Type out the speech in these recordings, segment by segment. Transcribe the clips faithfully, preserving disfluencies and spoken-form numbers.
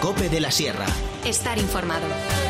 COPE de la Sierra. Estar informado.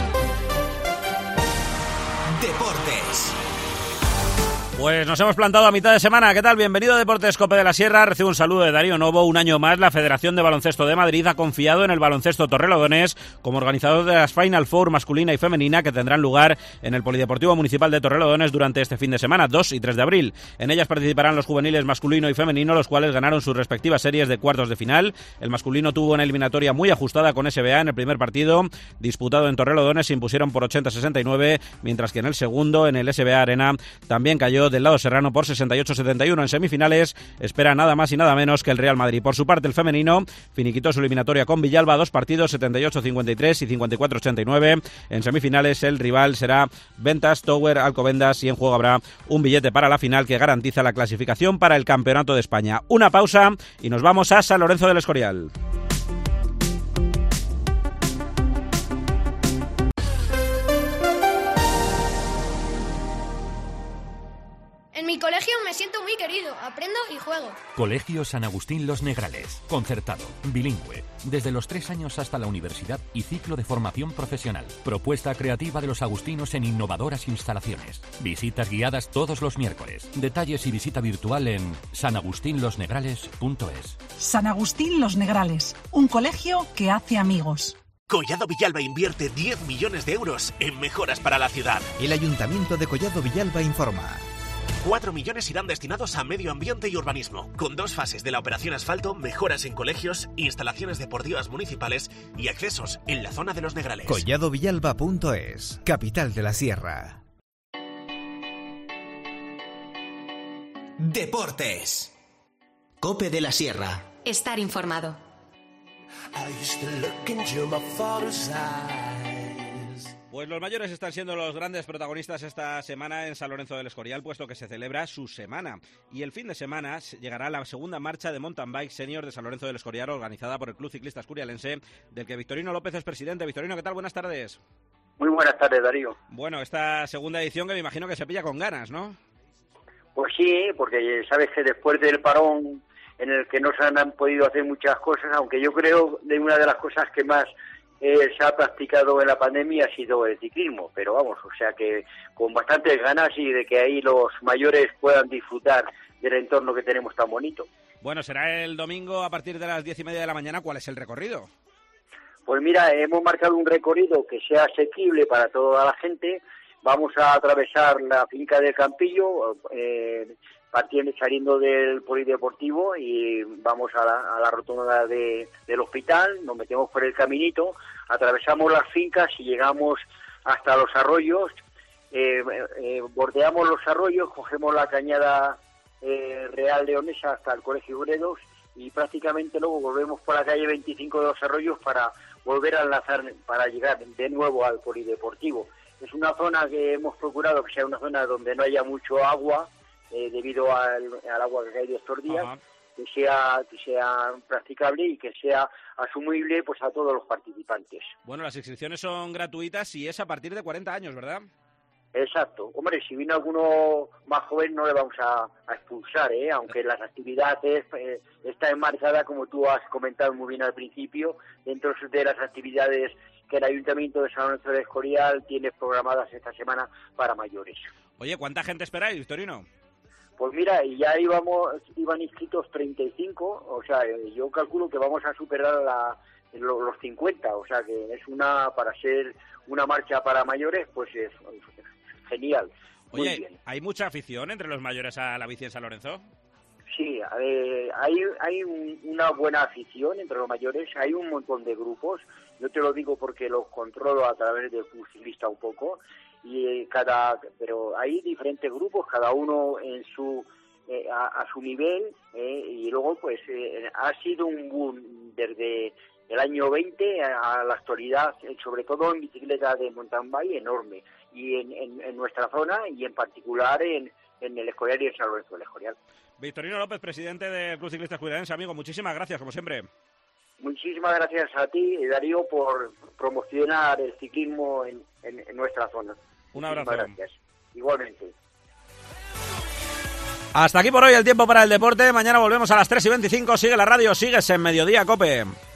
Deportes. Pues nos hemos plantado a mitad de semana. ¿Qué tal? Bienvenido a Deportes COPE de la Sierra. Recibo un saludo de Darío Novo. Un año más, la Federación de Baloncesto de Madrid ha confiado en el Baloncesto Torrelodones como organizador de las Final Four masculina y femenina que tendrán lugar en el Polideportivo Municipal de Torrelodones durante este fin de semana, dos y tres de abril. En ellas participarán los juveniles masculino y femenino, los cuales ganaron sus respectivas series de cuartos de final. El masculino tuvo una eliminatoria muy ajustada con S B A en el primer partido disputado en Torrelodones. Se impusieron por ochenta a sesenta y nueve, mientras que en el segundo, en el S B A Arena, también cayó del lado serrano por sesenta y ocho a setenta y uno. En semifinales espera nada más y nada menos que el Real Madrid. Por su parte, el femenino finiquitó su eliminatoria con Villalba, dos partidos, setenta y ocho a cincuenta y tres y cincuenta y cuatro a ochenta y nueve. En semifinales el rival será Ventas Tower Alcobendas y en juego habrá un billete para la final que garantiza la clasificación para el Campeonato de España. Una pausa y nos vamos a San Lorenzo del Escorial. En mi colegio me siento muy querido, aprendo y juego. Colegio San Agustín Los Negrales, concertado, bilingüe, desde los tres años hasta la universidad y ciclo de formación profesional. Propuesta creativa de los agustinos en innovadoras instalaciones. Visitas guiadas todos los miércoles. Detalles y visita virtual en san agustín los negrales punto es. San Agustín Los Negrales, un colegio que hace amigos. Collado Villalba invierte diez millones de euros en mejoras para la ciudad. El Ayuntamiento de Collado Villalba informa. cuatro millones irán destinados a medio ambiente y urbanismo, con dos fases de la operación asfalto, mejoras en colegios, instalaciones deportivas municipales y accesos en la zona de Los Negrales. collado villalba punto es, capital de la Sierra. Deportes. COPE de la Sierra. Estar informado. Pues los mayores están siendo los grandes protagonistas esta semana en San Lorenzo del Escorial, puesto que se celebra su semana. Y el fin de semana llegará la segunda marcha de mountain bike senior de San Lorenzo del Escorial, organizada por el Club Ciclista Escurialense, del que Victorino López es presidente. Victorino, ¿qué tal? Buenas tardes. Muy buenas tardes, Darío. Bueno, esta segunda edición que me imagino que se pilla con ganas, ¿no? Pues sí, porque sabes que después del parón en el que no se han, han podido hacer muchas cosas, aunque yo creo que una de las cosas que más Eh, se ha practicado en la pandemia ha sido el ciclismo, pero vamos, o sea que con bastantes ganas y de que ahí los mayores puedan disfrutar del entorno que tenemos tan bonito. Bueno, será el domingo a partir de las diez y media de la mañana. ¿Cuál es el recorrido? Pues mira, hemos marcado un recorrido que sea asequible para toda la gente. Vamos a atravesar la finca del Campillo, eh, partiendo saliendo del polideportivo y vamos a la, a la rotonda de, del hospital, nos metemos por el caminito, atravesamos las fincas y llegamos hasta los arroyos, eh, eh, bordeamos los arroyos, cogemos la cañada eh, Real Leonesa hasta el Colegio Gredos y prácticamente luego volvemos por la calle veinticinco de los arroyos para volver a enlazar, para llegar de nuevo al polideportivo. Es una zona que hemos procurado que sea una zona donde no haya mucho agua, Eh, debido al, al agua que ha caído estos días, uh-huh. que sea que sea practicable y que sea asumible pues a todos los participantes. Bueno, las inscripciones son gratuitas y es a partir de cuarenta años, ¿verdad? Exacto. Hombre, si viene alguno más joven no le vamos a, a expulsar, ¿eh? Aunque las actividades eh, está enmarcada, como tú has comentado muy bien al principio, dentro de las actividades que el Ayuntamiento de San Lorenzo del Escorial tiene programadas esta semana para mayores. Oye, ¿cuánta gente esperáis, Victorino? Pues mira, ya íbamos, iban inscritos treinta y cinco, o sea, yo calculo que vamos a superar la, los, los cincuenta, o sea que es una, para ser una marcha para mayores, pues es, es genial. Oye, muy bien. ¿Hay mucha afición entre los mayores a la bici en San Lorenzo? Sí, eh, hay, hay un, una buena afición entre los mayores, hay un montón de grupos, yo te lo digo porque los controlo a través del Club Ciclista un poco, y cada pero hay diferentes grupos, cada uno en su eh, a, a su nivel, eh, y luego pues eh, ha sido un boom desde el año veinte a la actualidad, sobre todo en bicicleta de mountain bike, enorme, y en, en, en nuestra zona y en particular en, en el Escorial y en San Lorenzo del Escorial. Victorino López, presidente del Club Ciclista Escurialense, amigo, muchísimas gracias, como siempre. Muchísimas gracias a ti, Darío, por promocionar el ciclismo en, en, en nuestra zona. Un abrazo. Gracias. Igualmente. Hasta aquí por hoy el tiempo para el deporte. Mañana volvemos a las tres y veinticinco. Sigue la radio, sigues en Mediodía COPE.